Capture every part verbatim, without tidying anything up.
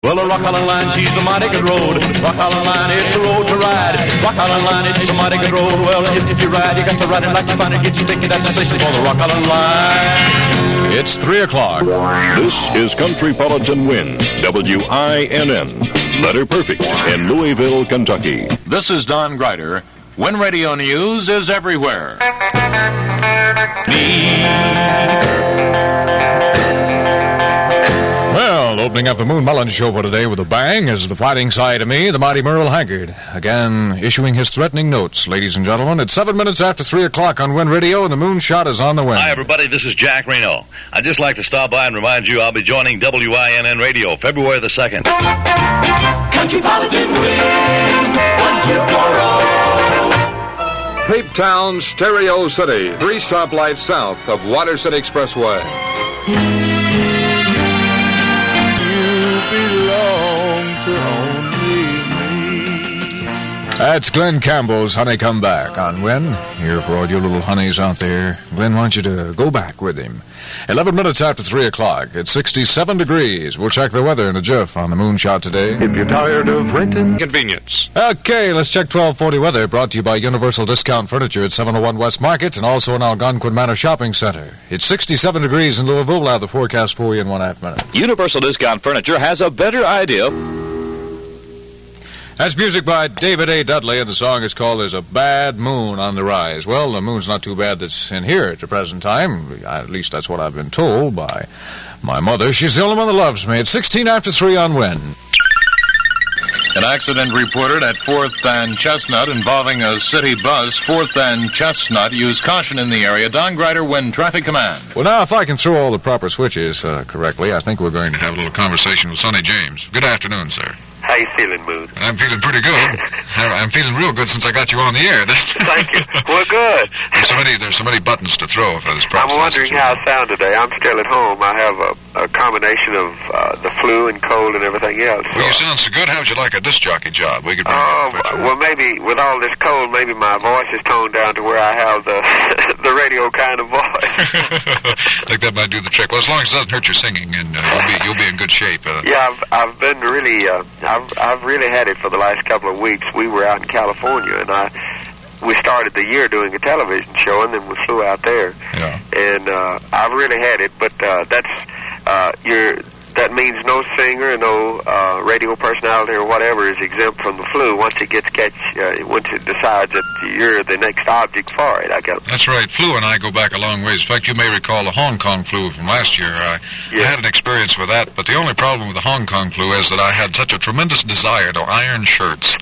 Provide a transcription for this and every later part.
Well, a Rock Island Line, she's a mighty good road. Rock Island Line, it's a road to ride. Rock Island Line, it's a mighty good road. Well, if, if you ride, you got to ride it like you find it. Get you thinking that's the station for the Rock Island Line. It's three o'clock. This is Countrypolitan Win, W I N N. Letter Perfect in Louisville, Kentucky. This is Don Grider. Win Radio News is everywhere. Well, opening up the Moon Mullins show for today with a bang is the fighting side of me, the mighty Merle Haggard. Again, issuing his threatening notes, ladies and gentlemen. It's seven minutes after three o'clock on Win Radio, and the Moonshot is on the way. Hi, everybody. This is Jack Reno. I'd just like to stop by and remind you I'll be joining W I N N Radio February the second. Countrypolitan Win, one, two, four, oh. Cape Town, Stereo City, three stoplights south of Water City Expressway. That's Glenn Campbell's Honey Come Back on Win. Here for all you little honeys out there. Glenn wants you to go back with him. Eleven minutes after three o'clock. It's sixty-seven degrees. We'll check the weather in a jiff on the Moonshot today. If you're tired of renting convenience. Okay, let's check twelve forty weather, brought to you by Universal Discount Furniture at seven oh one West Market and also in Algonquin Manor Shopping Center. It's sixty-seven degrees in Louisville. We'll have the forecast for you in one half minute. Universal Discount Furniture has a better idea. That's music by David A. Dudley, and the song is called There's a Bad Moon on the Rise. Well, the moon's not too bad that's in here at the present time. At least that's what I've been told by my mother. She's the only one that loves me. It's sixteen after three on Win. An accident reported at fourth and Chestnut involving a city bus. fourth and Chestnut. Use caution in the area. Don Grider, Win Traffic Command. Well, now, if I can throw all the proper switches uh, correctly, I think we're going to have a little conversation with Sonny James. Good afternoon, sir. How you feeling, Moon? I'm feeling pretty good. I'm feeling real good since I got you on the air. Thank you. Well, good. There's so many, there's so many buttons to throw for this process. I'm wondering how I sound today. I'm still at home. I have a, a combination of uh, the flu and cold and everything else. Well, you sound so good. How would you like a disc jockey job? We could bring Oh, uh, well, maybe with all this cold, maybe my voice is toned down to where I have the the radio kind of voice. I think that might do the trick. Well, as long as it doesn't hurt your singing, and uh, you'll be you'll be in good shape. Uh, yeah, I've I've been really uh, I've I've really had it for the last couple of weeks. We were out in California, and I we started the year doing a television show, and then we flew out there. Yeah. And uh, I've really had it, but uh, that's uh, you're. That means no singer, no uh, radio personality or whatever is exempt from the flu once it gets catch, uh, once it decides that you're the next object for it, I guess. That's right. Flu and I go back a long ways. In fact, you may recall the Hong Kong flu from last year. I, yes. I had an experience with that, but the only problem with the Hong Kong flu is that I had such a tremendous desire to iron shirts.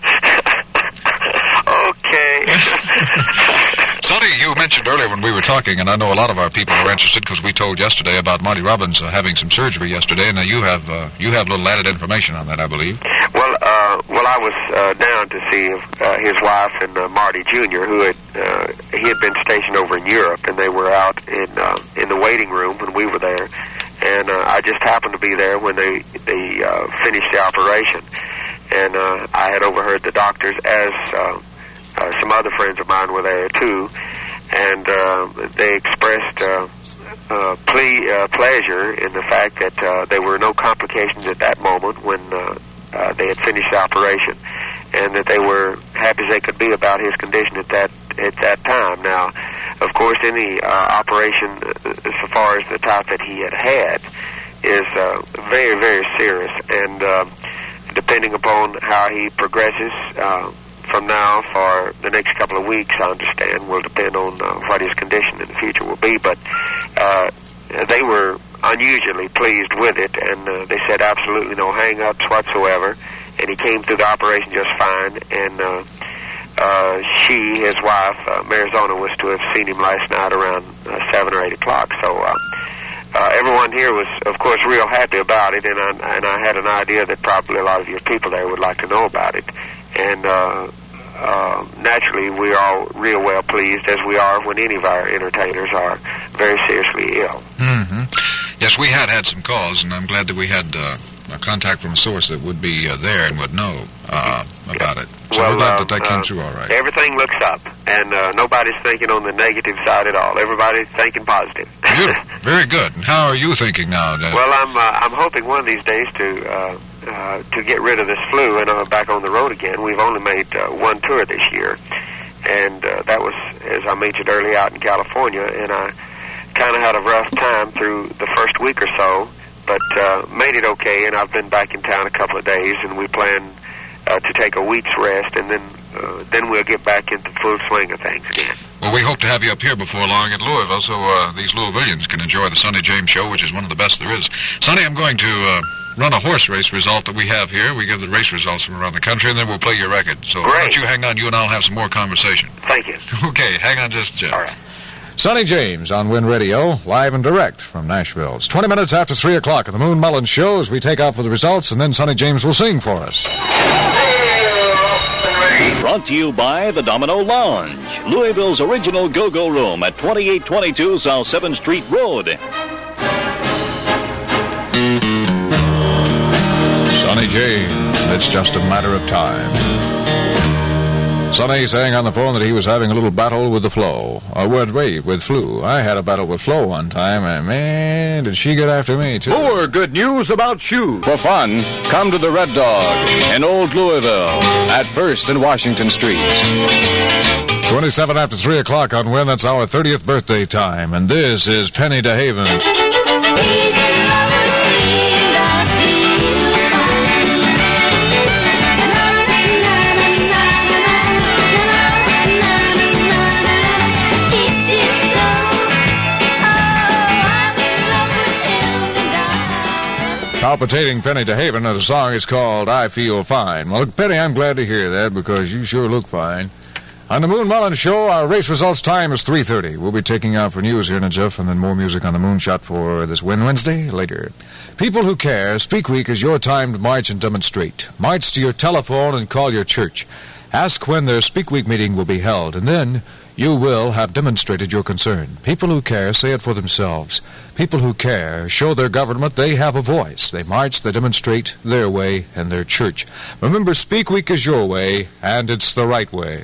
Okay. Sonny, you mentioned earlier when we were talking, and I know a lot of our people are interested because we told yesterday about Marty Robbins uh, having some surgery yesterday, and now you have uh, you have a little added information on that, I believe. Well, uh, well, I was uh, down to see uh, his wife and uh, Marty Junior, who had uh, he had been stationed over in Europe, and they were out in uh, in the waiting room when we were there, and uh, I just happened to be there when they they uh, finished the operation, and uh, I had overheard the doctors as. Uh, Uh, some other friends of mine were there, too, and uh, they expressed uh, uh, ple- uh, pleasure in the fact that uh, there were no complications at that moment when uh, uh, they had finished the operation, and that they were happy as they could be about his condition at that at that time. Now, of course, any uh, operation, uh, so far as the type that he had had, is uh, very, very serious, and uh, depending upon how he progresses, uh, from now for the next couple of weeks, I understand, will depend on uh, what his condition in the future will be. But uh, they were unusually pleased with it, and uh, they said absolutely no hang-ups whatsoever. And he came through the operation just fine. And uh, uh, she, his wife, uh, Marizona, was to have seen him last night around uh, seven or eight o'clock. So uh, uh, everyone here was, of course, real happy about it, and I, and I had an idea that probably a lot of your people there would like to know about it. And uh, uh, naturally, we are all real well pleased, as we are when any of our entertainers are very seriously ill. Mm-hmm. Yes, we had had some calls, and I'm glad that we had uh, a contact from a source that would be uh, there and would know uh, about it. So well, we're glad uh, that that came uh, through all right. Everything looks up, and uh, nobody's thinking on the negative side at all. Everybody's thinking positive. Beautiful. Very good. And how are you thinking now, Dad? Well, I'm uh, I'm hoping one of these days to uh, uh, to get rid of this flu, and I'm back on the road again. We've only made uh, one tour this year, and uh, that was, as I mentioned earlier, out in California, and I kind of had a rough time through the first week or so, but uh, made it okay, and I've been back in town a couple of days, and we plan uh, to take a week's rest, and then uh, then we'll get back into the full swing of things again. Well, we hope to have you up here before long at Louisville so uh, these Louisvillians can enjoy the Sonny James Show, which is one of the best there is. Sonny, I'm going to uh, run a horse race result that we have here. We give the race results from around the country, and then we'll play your record. So Great. Why don't you hang on? You and I will have some more conversation. Thank you. Okay, hang on just a second. All right. Sonny James on Win Radio, live and direct from Nashville. It's twenty minutes after three o'clock at the Moon Mullins Show as we take out for the results, and then Sonny James will sing for us. Brought to you by the Domino Lounge, Louisville's original go-go room at twenty-eight twenty-two South seventh Street Road. Sonny James, it's just a matter of time. Sonny saying on the phone that he was having a little battle with the flu. Uh, wait, wait, with flu. I had a battle with Flo one time, and man, did she get after me, too. More good news about shoes. For fun, come to the Red Dog in Old Louisville at First and Washington Streets. twenty-seven after three o'clock on Win. That's our thirtieth birthday time, and this is Penny DeHaven. Palpitating Penny DeHaven, and the song is called I Feel Fine. Well, Penny, I'm glad to hear that because you sure look fine. On the Moon Mullins Show, our race results time is three thirty. We'll be taking out for news here in a jiff, and then more music on the Moonshot for this Win Wednesday later. People who care, Speak Week is your time to march and demonstrate. March to your telephone and call your church. Ask when their Speak Week meeting will be held, and then you will have demonstrated your concern. People who care say it for themselves. People who care show their government they have a voice. They march, they demonstrate their way and their church. Remember, Speak Week is your way, and it's the right way.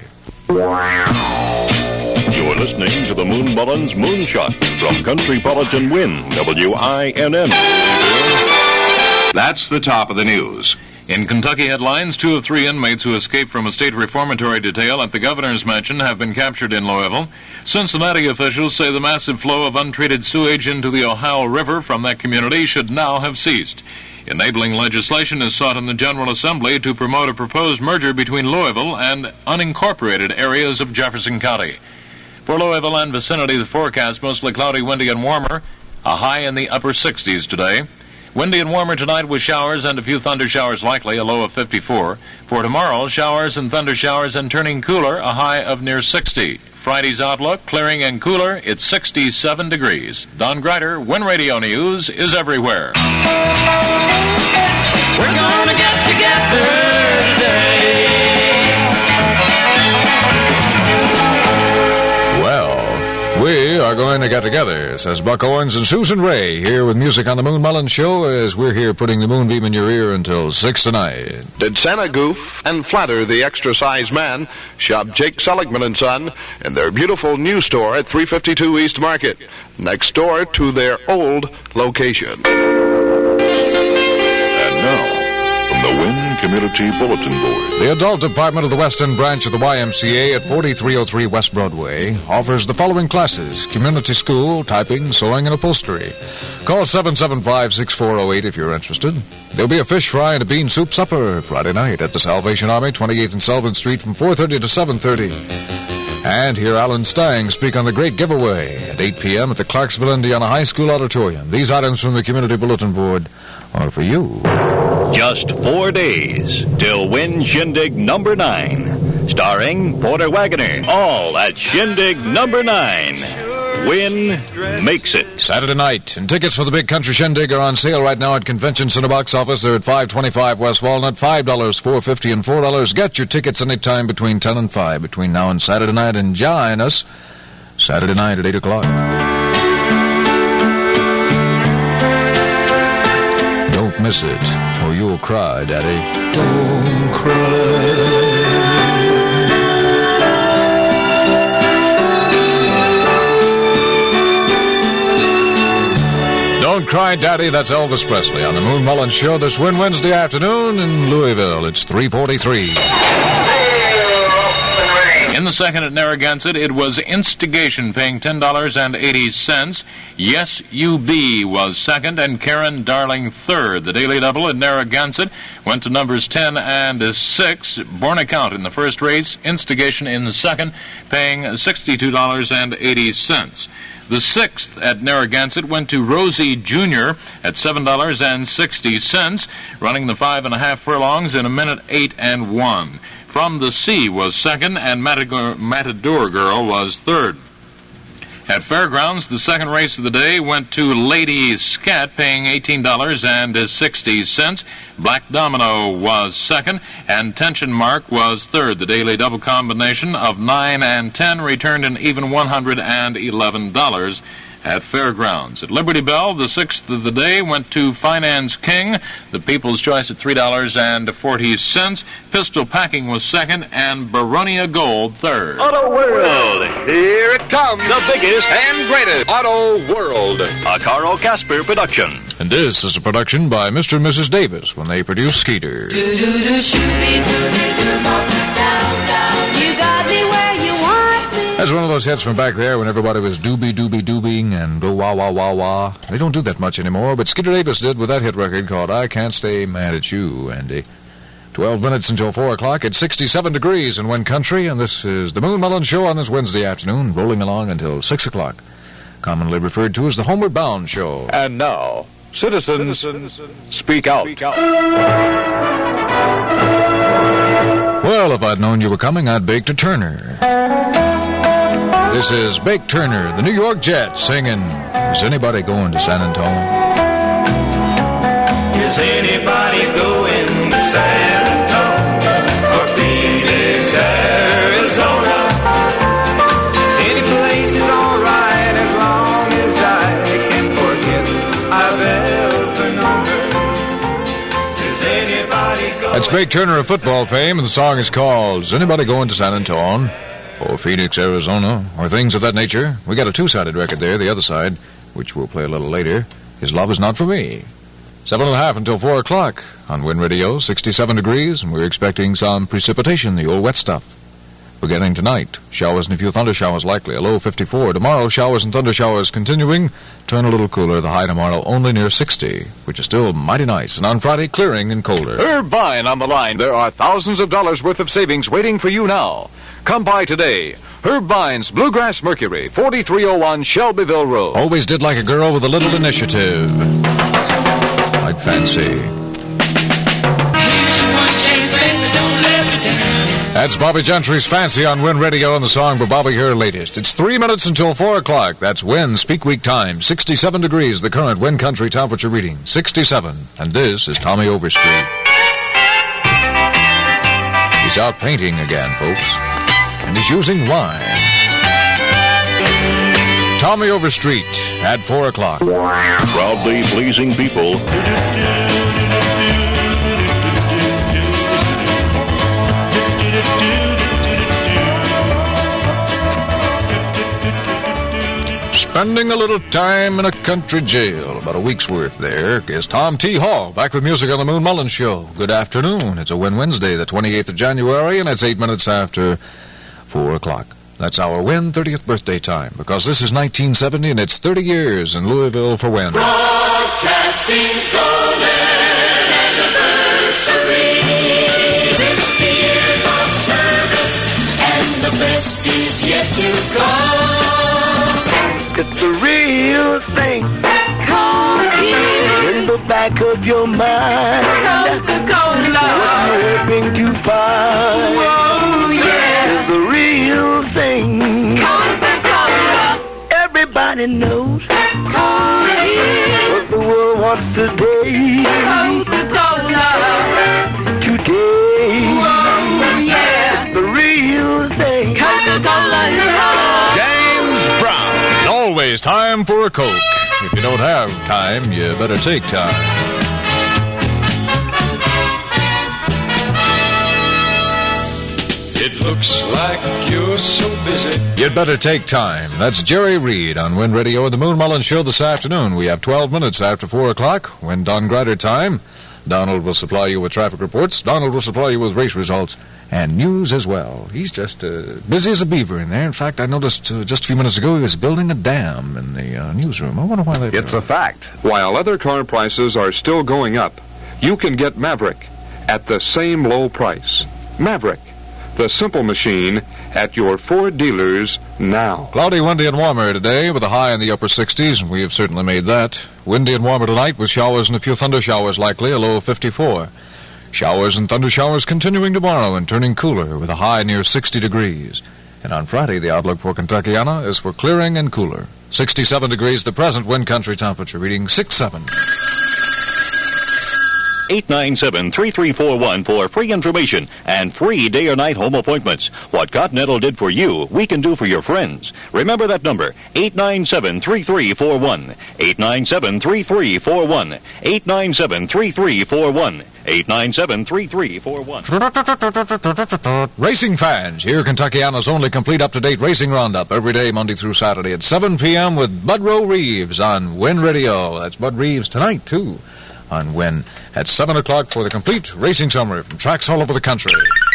You're listening to the Moon Mullins Moonshot from Countrypolitan Win, W I N N. That's the top of the news. In Kentucky headlines, two of three inmates who escaped from a state reformatory detail at the governor's mansion have been captured in Louisville. Cincinnati officials say the massive flow of untreated sewage into the Ohio River from that community should now have ceased. Enabling legislation is sought in the General Assembly to promote a proposed merger between Louisville and unincorporated areas of Jefferson County. For Louisville and vicinity, the forecast mostly cloudy, windy, and warmer. A high in the upper sixties today. Windy and warmer tonight with showers and a few thunder showers likely, a low of fifty-four. For tomorrow, showers and thunder showers and turning cooler, a high of near sixty. Friday's outlook, clearing and cooler, it's sixty-seven degrees. Don Greider, Win Radio News, is everywhere. We're gonna get together today. Well, we are going to get together, says Buck Owens and Susan Ray, here with music on the Moon Mullins Show as we're here putting the moonbeam in your ear until six tonight. Did Santa goof and flatter the extra-sized man? Shop Jake Seligman and Son in their beautiful new store at three fifty-two East Market, next door to their old location. And now, from the Win Community Bulletin Board. The Adult Department of the West End Branch of the Y M C A at forty-three oh three West Broadway offers the following classes: community school, typing, sewing, and upholstery. Call seven seven five, six four oh eight if you're interested. There'll be a fish fry and a bean soup supper Friday night at the Salvation Army, twenty-eighth and Sullivan Street from four thirty to seven thirty. And hear Alan Stang speak on the Great Giveaway at eight p.m. at the Clarksville, Indiana High School Auditorium. These items from the Community Bulletin Board are for you. Just four days till Win Shindig number nine. Starring Porter Wagoner. All at Shindig number nine. Win makes it. Saturday night, and tickets for the Big Country Shindig are on sale right now at Convention Center Box Office. They're at five twenty-five West Walnut, five dollars, four fifty, and four dollars. Get your tickets anytime between ten and five between now and Saturday night, and join us Saturday night at eight o'clock. Don't miss it, or you'll cry, Daddy. Don't cry. Don't Cry Daddy, that's Elvis Presley on the Moon Mullins Show this Win Wednesday afternoon in Louisville. It's three forty-three. In the second at Narragansett, it was Instigation paying ten dollars and eighty cents. Yes, U B was second, and Karen Darling third. The Daily Double at Narragansett went to numbers ten and six. Born Account in the first race, Instigation in the second, paying sixty-two dollars and eighty cents. The sixth at Narragansett went to Rosie Junior at seven dollars and sixty cents, running the five and a half furlongs in a minute eight and one. From the Sea was second, and Matador, Matador Girl was third. At Fairgrounds, the second race of the day went to Lady Scat, paying eighteen dollars and sixty cents. Black Domino was second, and Tension Mark was third. The Daily Double combination of nine and ten returned an even one hundred eleven dollars at Fairgrounds. At Liberty Bell, the sixth of the day went to Finance King, the People's Choice at three dollars and forty cents. Pistol Packing was second, and Baronia Gold third. Auto World, here it comes, the biggest and greatest Auto World, a Carl Casper production. And this is a production by Mister and Missus Davis when they produce Skeeter. That's one of those hits from back there when everybody was doobie doobie doobing and go wah wah wah wah. They don't do that much anymore, but Skeeter Davis did with that hit record called I Can't Stay Mad at You, Andy. Twelve minutes until four o'clock. It's sixty-seven degrees in Wind Country, and this is the Moon Mullins Show on this Wednesday afternoon, rolling along until six o'clock. Commonly referred to as the Homeward Bound Show. And now, citizens, citizens speak out. Speak out. Well, if I'd known you were coming, I'd bake to Turner. This is Bake Turner, the New York Jets, singing, Is Anybody Going to San Antonio? Is anybody going to San Antonio or Phoenix, Arizona? Any place is all right as long as I can forget I've ever known her. Is anybody going? That's Bake Turner of football fame, and the song is called Is Anybody Going to San Antonio? Or Phoenix, Arizona, or things of that nature. We got a two-sided record there. The other side, which we'll play a little later, is Love Is Not For Me. Seven and a half until four o'clock on Wind Radio, sixty-seven degrees, and we're expecting some precipitation, the old wet stuff. Beginning tonight, showers and a few thunder showers likely, a low fifty-four. Tomorrow, showers and thunder showers continuing, turn a little cooler, the high tomorrow only near sixty, which is still mighty nice, and on Friday, clearing and colder. Herb Vine on the line. There are thousands of dollars worth of savings waiting for you now. Come by today. Herb Vine's Bluegrass Mercury, forty-three oh one Shelbyville Road. Always did like a girl with a little initiative. Like Fancy. That's Bobby Gentry's Fancy on Win Radio, and the song by Bobby here latest. It's three minutes until four o'clock. That's Win Speak Week time. sixty-seven degrees, the current Wind Country temperature reading. sixty-seven. And this is Tommy Overstreet. He's out painting again, folks. And he's using wine. Tommy Overstreet at four o'clock. Proudly pleasing people. Spending a little time in a country jail, about a week's worth there, is Tom T. Hall, back with music on the Moon Mullins Show. Good afternoon. It's a Win Wednesday, the twenty-eighth of January, and it's eight minutes after four o'clock. That's our Win thirtieth birthday time, because this is nineteen seventy, and it's thirty years in Louisville for Win. Broadcasting's golden anniversary. fifty years of service, and the best is yet to come. It's the real thing. Coffee. In the back of your mind. Coca-Cola. What you're hoping to find. Whoa, yeah. It's the real thing. Coca-Cola. Everybody knows. Coffee. What the world wants today. Coca-Cola. Today. Whoa, yeah. The real thing. Coca-Cola is all. James Brown. Always time for a Coke. If you don't have time, you better take time. It looks Looks like you're so busy. You'd better take time. That's Jerry Reed on Wind Radio and the Moon Mullins Show this afternoon. We have twelve minutes after four o'clock. When Don Grider time, Donald will supply you with traffic reports. Donald will supply you with race results and news as well. He's just uh, busy as a beaver in there. In fact, I noticed uh, just a few minutes ago he was building a dam in the uh, newsroom. I wonder why they... It's a fact. While other car prices are still going up, you can get Maverick at the same low price. Maverick, the simple machine, at your Ford dealers now. Cloudy, windy, and warmer today with a high in the upper sixties. We have certainly made that. Windy and warmer tonight with showers and a few thunder showers likely, a low of fifty-four. Showers and thunder showers continuing tomorrow and turning cooler with a high near sixty degrees. And on Friday, the outlook for Kentuckiana is for clearing and cooler. sixty-seven degrees, the present wind country temperature reading six seven. eight nine seven, three three four one for free information and free day or night home appointments. What Continental did for you, we can do for your friends. Remember that number, eight nine seven, three three four one. eight nine seven, three three four one. eight nine seven, three three four one. eight nine seven, three three four one. Racing fans, hear Kentuckiana's only complete up-to-date racing roundup every day, Monday through Saturday at seven p.m. with Bud Rowe Reeves on Wind Radio. That's Bud Reeves tonight, too, on Wind at seven o'clock for the complete racing summary from tracks all over the country.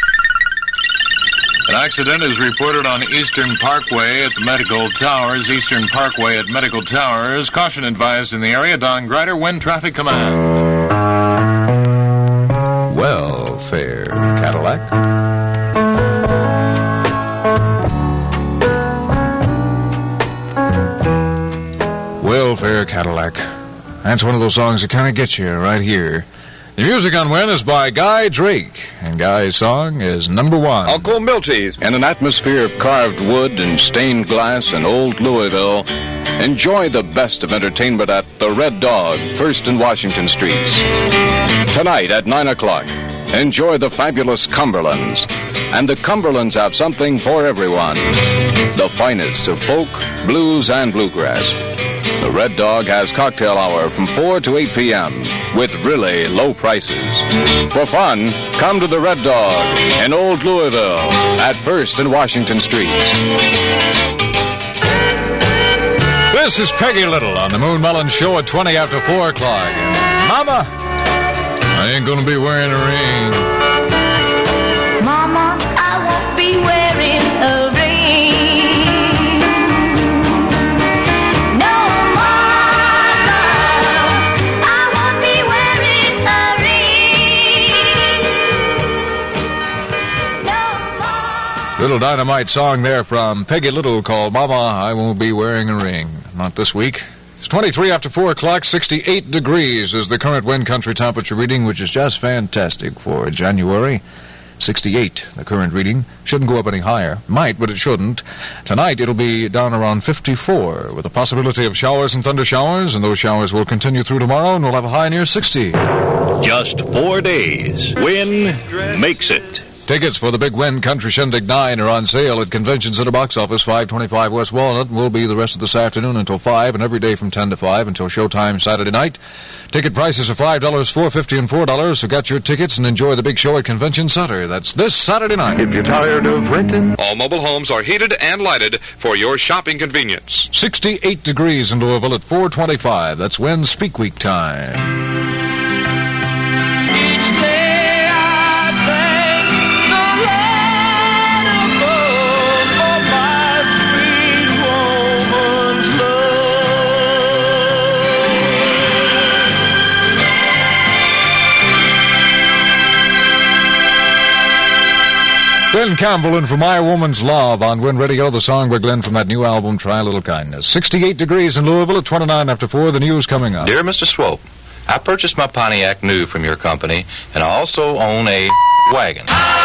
An accident is reported on Eastern Parkway at the Medical Towers. Eastern Parkway at Medical Towers. Caution advised in the area. Don Grider, Wind Traffic Command. Welfare Cadillac. Welfare Cadillac. That's one of those songs that kind of gets you right here. The music on Wind is by Guy Drake, and Guy's song is number one. Uncle Milty's. In an atmosphere of carved wood and stained glass in old Louisville, enjoy the best of entertainment at the Red Dog, First and Washington Streets. Tonight at nine o'clock, enjoy the fabulous Cumberlands. And the Cumberlands have something for everyone. The finest of folk, blues, and bluegrass. The Red Dog has cocktail hour from four to eight p.m. with really low prices. For fun, come to the Red Dog in Old Louisville at First and Washington Streets. This is Peggy Little on the Moon Mullins Show at twenty after four o'clock. Mama, I ain't gonna be wearing a ring. Mama, I won't be wearing a ring. No, Mama, I won't be wearing a ring. No, Mama. Little dynamite song there from Peggy Little called Mama, I Won't Be Wearing a Ring. Not this week. It's twenty-three after four o'clock, sixty-eight degrees is the current wind country temperature reading, which is just fantastic for January. sixty-eight, the current reading. Shouldn't go up any higher. Might, but it shouldn't. Tonight it'll be down around fifty-four, with a possibility of showers and thunder showers, and those showers will continue through tomorrow, and we'll have a high near sixty. Just four days. Win makes it. Tickets for the Big Wind Country Shindig nine are on sale at Convention Center Box Office, five twenty-five West Walnut, and will be the rest of this afternoon until five, and every day from ten to five until showtime Saturday night. Ticket prices are five dollars, four dollars and fifty cents, and four dollars, so get your tickets and enjoy the big show at Convention Center. That's this Saturday night. If you're tired of renting, all mobile homes are heated and lighted for your shopping convenience. sixty-eight degrees in Louisville at four twenty-five. That's Wind Speak Week time. Glenn Campbell and For My Woman's Love on Wind Radio, the song by Glenn from that new album, Try a Little Kindness. sixty-eight degrees in Louisville at twenty-nine after four. The news coming up. Dear Mister Swope, I purchased my Pontiac new from your company, and I also own a wagon.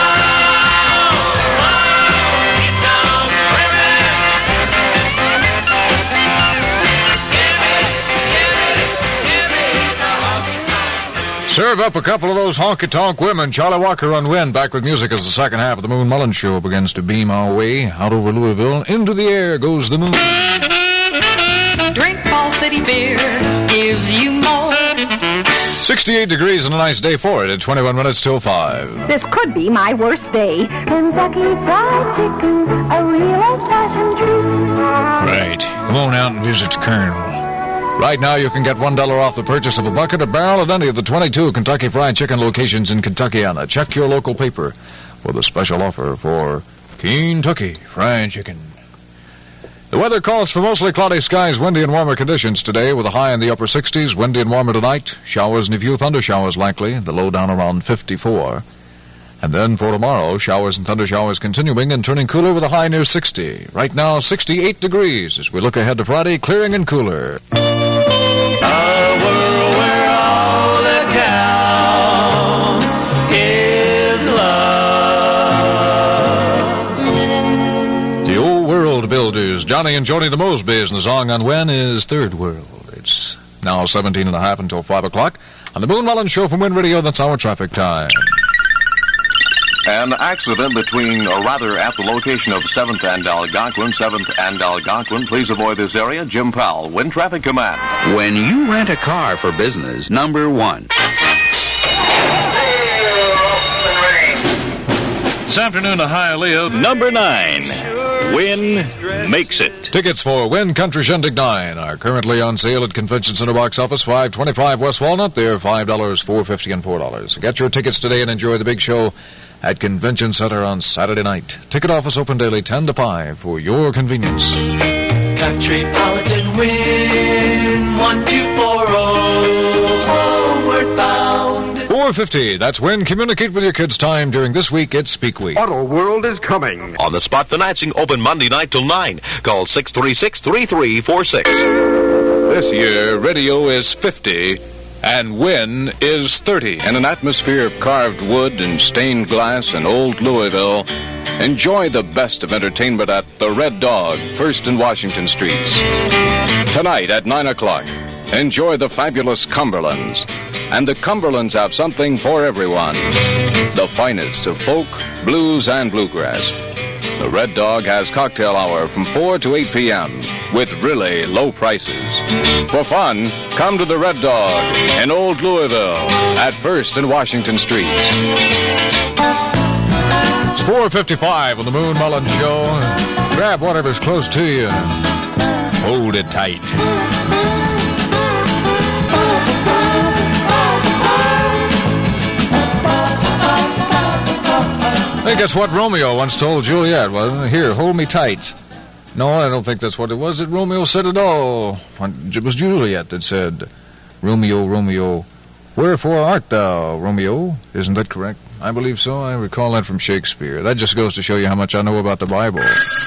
Serve up a couple of those honky-tonk women. Charlie Walker on Wind, back with music as the second half of the Moon Mullins Show begins to beam our way out over Louisville. Into the air goes the moon. Drink Ball City beer gives you more. sixty-eight degrees and a nice day for it at twenty-one minutes till five. This could be my worst day. Kentucky Fried Chicken, a real old-fashioned treat. Right. Come on out and visit the Colonel. Right now you can get one dollar off the purchase of a bucket or barrel at any of the twenty-two Kentucky Fried Chicken locations in Kentuckiana. Check your local paper for the special offer for Kentucky Fried Chicken. The weather calls for mostly cloudy skies, windy and warmer conditions today with a high in the upper sixties, windy and warmer tonight. Showers and a few thunder showers likely, the low down around fifty-four. And then for tomorrow, showers and thunder showers continuing and turning cooler with a high near sixty. Right now, sixty-eight degrees as we look ahead to Friday, clearing and cooler. A world where all that counts is love. The old world builders, Johnny and Joni the Mosbys, and the song on When is Third World. It's now seventeen and a half until five o'clock. On the Moon Mullins Show from Wind Radio, that's our traffic time. An accident between, or rather at the location of seventh and Algonquin, seventh and Algonquin. Please avoid this area. Jim Powell, Wind Traffic Command. When you rent a car for business, number one. This afternoon to Hialeah. Number nine. Win makes it. Tickets for Win Country Shindig nine are currently on sale at Convention Center Box Office, five twenty-five West Walnut. They're five dollars, four fifty, and four dollars. Get your tickets today and enjoy the big show at Convention Center on Saturday night. Ticket office open daily ten to five for your convenience. Countrypolitan Win one two four zero, homeward bound. four fifty, that's Win. Communicate with your kids' time during this week. It's Speak Week. Auto World is coming. On the spot financing open Monday night till nine. Call six three six, three three four six. This year, radio is fifty. And Win is thirty. In an atmosphere of carved wood and stained glass in old Louisville, enjoy the best of entertainment at the Red Dog, First and Washington Streets. Tonight at nine o'clock, enjoy the fabulous Cumberlands. And the Cumberlands have something for everyone. The finest of folk, blues, and bluegrass. The Red Dog has cocktail hour from four to eight p.m. with really low prices. For fun, come to the Red Dog in Old Louisville at First and Washington Streets. It's four fifty-five on the Moon Mullins Show. Grab whatever's close to you and hold it tight. I think that's what Romeo once told Juliet, wasn't it? Here, hold me tight. No, I don't think that's what it was that Romeo said at all. It was Juliet that said, Romeo, Romeo, wherefore art thou, Romeo? Isn't that correct? I believe so. I recall that from Shakespeare. That just goes to show you how much I know about the Bible.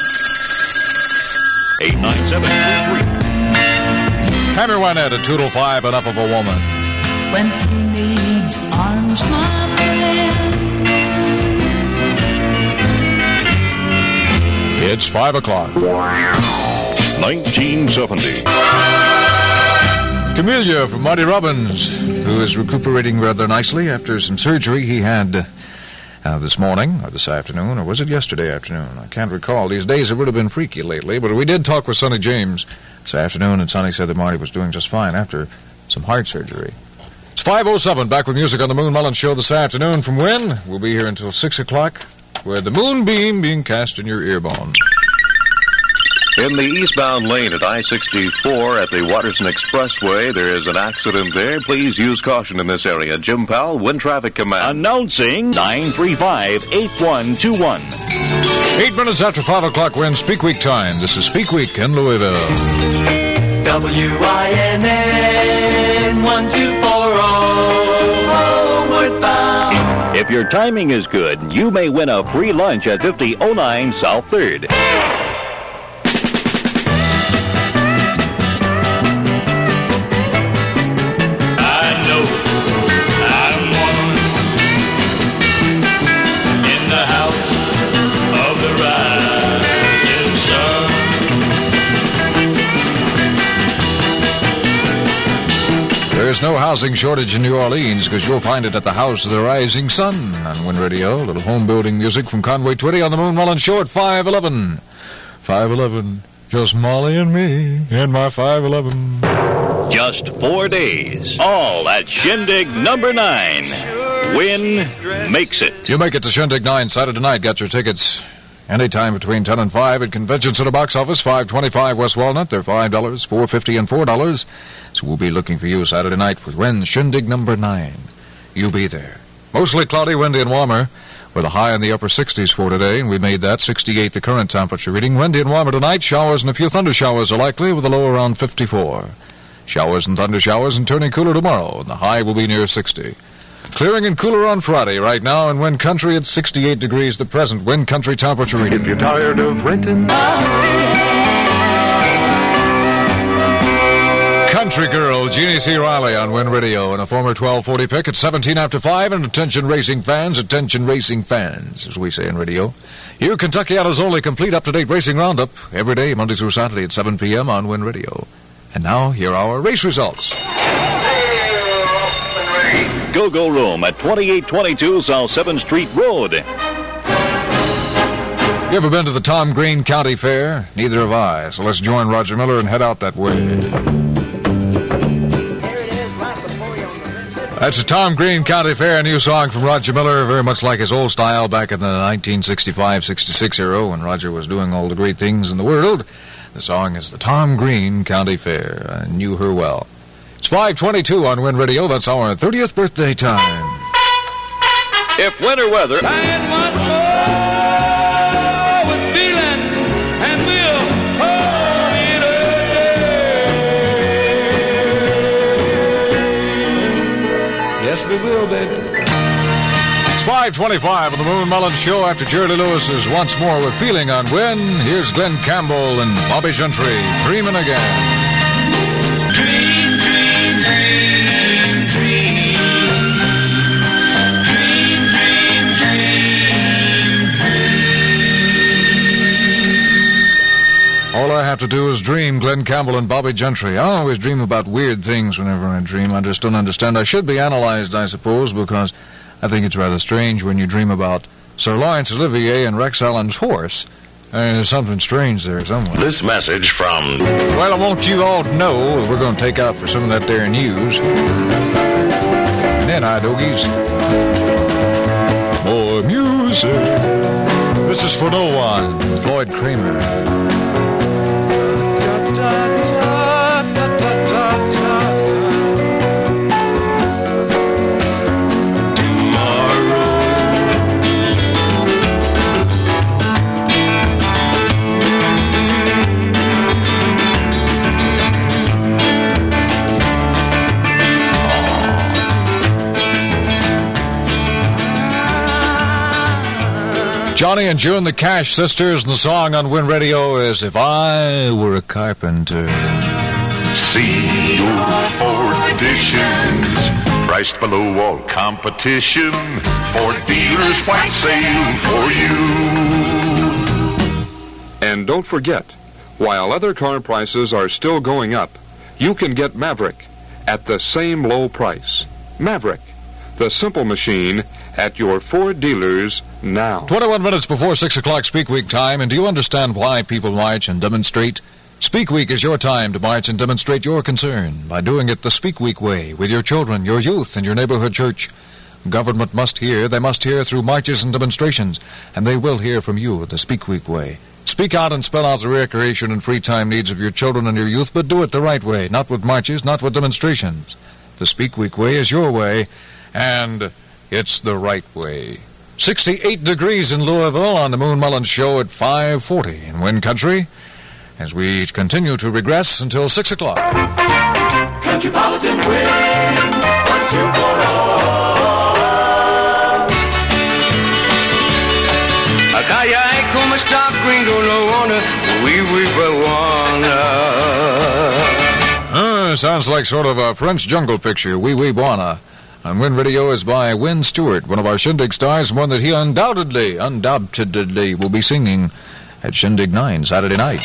eight nine seven three three. Hammer Wynette at Toodle five, Enough of a Woman. When he needs arms, my man. It's five o'clock. nineteen seventy. Camellia from Marty Robbins, who is recuperating rather nicely after some surgery he had uh, this morning, or this afternoon, or was it yesterday afternoon? I can't recall. These days have really been freaky lately, but we did talk with Sonny James this afternoon, and Sonny said that Marty was doing just fine after some heart surgery. It's five oh seven, back with music on the Moon Mullins Show this afternoon from Win. We'll be here until six o'clock. Where the moonbeam being cast in your ear bones. In the eastbound lane at I sixty-four at the Watterson Expressway, there is an accident there. Please use caution in this area. Jim Powell, Wind Traffic Command. Announcing nine three five, eight one two one. Eight minutes after five o'clock, we're in Speak Week time. This is Speak Week in Louisville. W I N N one two four zero, homeward bound. If your timing is good, you may win a free lunch at fifty oh nine South third. I know I'm one in the house of the rising sun. There's no housing shortage in New Orleans because you'll find it at the House of the Rising Sun on Wind Radio. A little home building music from Conway Twitty on the Moon Mullins Show at five eleven. five eleven, just Molly and me in my five eleven. Just four days. All at Shindig number nine. Win makes it. You make it to Shindig nine Saturday night. Got your tickets anytime between ten and five at Convention Center Box Office, five twenty-five West Walnut. They're five dollars, four fifty, and four dollars. So we'll be looking for you Saturday night for Win Shindig number nine. You be there. Mostly cloudy, windy, and warmer, with a high in the upper sixties for today, and we made that sixty-eight the current temperature reading. Windy and warmer tonight. Showers and a few thunder showers are likely, with a low around fifty-four. Showers and thunder showers and turning cooler tomorrow, and the high will be near sixty. Clearing and cooler on Friday. Right now in Wind Country, it's sixty-eight degrees, the present Wind Country temperature reading. If you're tired of renting... Country Girl, Jeannie C. Riley on Wind Radio, and a former twelve forty pick at seventeen after five, and attention racing fans, attention racing fans, as we say in radio. Here, Kentuckiana's only complete up-to-date racing roundup, every day, Monday through Saturday at seven p.m. on Wind Radio. And now, here are our race results. Go-Go Room at twenty-eight twenty-two South seventh Street Road. You ever been to the Tom Green County Fair? Neither have I, so let's join Roger Miller and head out that way. That's the Tom Green County Fair, a new song from Roger Miller, very much like his old style back in the nineteen sixty-five sixty-six era when Roger was doing all the great things in the world. The song is the Tom Green County Fair. I knew her well. It's five twenty-two on Wind Radio. That's our thirtieth birthday time. If winter weather... Yes, we will, baby. It's five twenty-five on the Moon Mullins Show after Jerry Lewis is once more with Feeling on Wind. Here's Glenn Campbell and Bobby Gentry, Dreaming Again. Dream, dream, dream, dream. Dream, dream, dream, dream. All I have to do is dream, Glenn Campbell and Bobby Gentry. I always dream about weird things whenever I dream. I just don't understand. I should be analyzed, I suppose, because I think it's rather strange when you dream about Sir Laurence Olivier and Rex Allen's horse. Uh, there's something strange there somewhere. This message from... Well, I want you all to know that we're going to take out for some of that there news. And then, I doggies. More music. This is For No One, Floyd Kramer. Johnny and June, the Cash Sisters, and the song on Wind Radio is If I Were a Carpenter. See your Ford editions, priced below all competition. Ford dealers, white sale for you. And don't forget, while other car prices are still going up, you can get Maverick at the same low price. Maverick, the simple machine, at your Ford dealers now. twenty-one minutes before six o'clock Speak Week time, and do you understand why people march and demonstrate? Speak Week is your time to march and demonstrate your concern by doing it the Speak Week way with your children, your youth, and your neighborhood church. Government must hear. They must hear through marches and demonstrations, and they will hear from you the Speak Week way. Speak out and spell out the recreation and free time needs of your children and your youth, but do it the right way, not with marches, not with demonstrations. The Speak Week way is your way, and it's the right way. sixty-eight degrees in Louisville on the Moon Mullins Show at five forty in Wind Country as we continue to regress until six o'clock. Countrypolitan Wind, one, two, four, Akaya como está gringo lo wanna, we we wanna. Uh, sounds like sort of a French jungle picture, Wee Wee Buana. On Wind Radio is by Win Stewart, one of our Shindig stars, one that he undoubtedly, undoubtedly will be singing at Shindig nine Saturday night.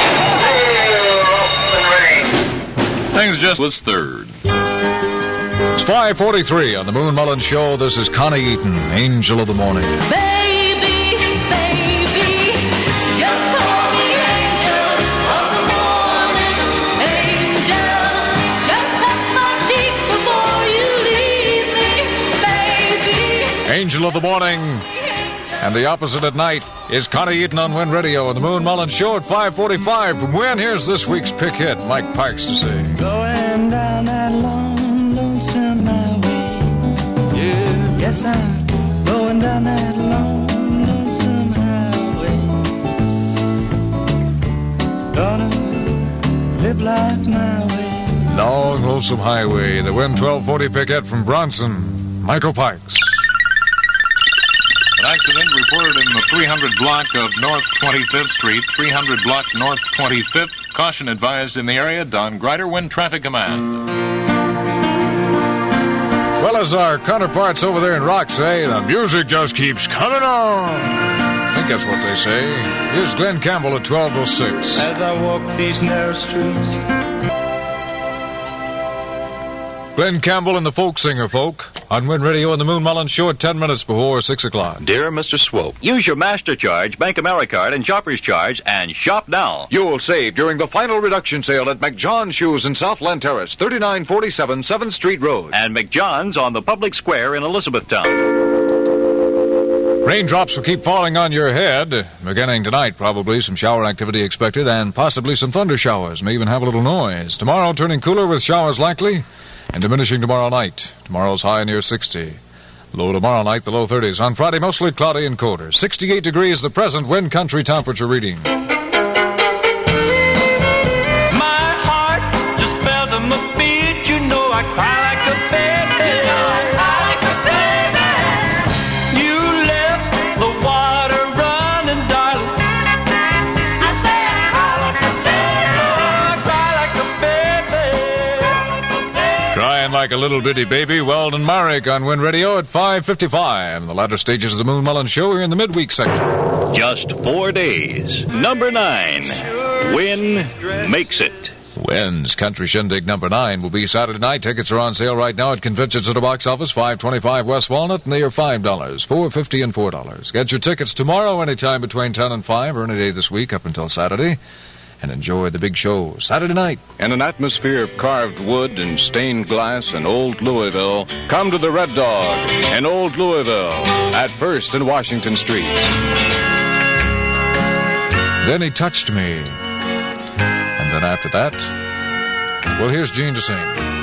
Things just was third. It's five forty-three on the Moon Mullins Show. This is Connie Eaton, Angel of the Morning. Baby, baby, just call me angel of the morning. Angel, just angel of the morning. And the opposite at night is Connie Eaton on Win Radio and the Moon Mullins Show at five forty-five. From Win, here's this week's pick hit, Mike Pikes to sing. Going down that long, lonesome highway. Yeah. Yes, I'm going down that long, lonesome highway. Gonna live life my way. Long, lonesome highway. The Win twelve forty pick hit from Bronson, Michael Pikes. An accident reported in the three hundred block of North twenty-fifth Street, three hundred block North twenty-fifth. Caution advised in the area. Don Grider, Wind Traffic Command. Well, as our counterparts over there in Rock say, the music just keeps coming on. I think that's what they say. Here's Glenn Campbell at twelve oh six. As I walk these narrow streets. Glenn Campbell and the Folk Singer Folk on Win Radio and the Moon Mullins Show at ten minutes before six o'clock. Dear Mister Swope, use your Master Charge, Bank Americard, and Shoppers Charge, and shop now. You'll save during the final reduction sale at McJohn Shoes in Southland Terrace, thirty-nine forty-seven seventh Street Road. And McJohn's on the public square in Elizabethtown. Raindrops will keep falling on your head. Beginning tonight, probably some shower activity expected and possibly some thunder showers. May even have a little noise. Tomorrow, turning cooler with showers likely and diminishing tomorrow night. Tomorrow's high near sixty. Low tomorrow night, the low thirties. On Friday, mostly cloudy and colder. sixty-eight degrees, the present wind country temperature reading. My heart just fell to my feet. You know I cry like a baby. You know I cry like a baby. You left the water running, darling. I say I cry like a baby. Oh, I cry like a baby. Crying like a little bitty baby, Weldon Marek on Win Radio at five fifty-five. The latter stages of the Moon Mullins Show here in the midweek section. Just four days. Number nine. Win makes it. Win's Country Shindig number nine will be Saturday night. Tickets are on sale right now at conventions at the box office, five twenty-five West Walnut, and they are five dollars, four fifty, and four dollars. Get your tickets tomorrow anytime between ten and five or any day this week up until Saturday. And enjoy the big show Saturday night. In an atmosphere of carved wood and stained glass and old Louisville, come to the Red Dog in old Louisville at First and Washington Streets. Then he touched me. And then after that, well, here's Gene to sing.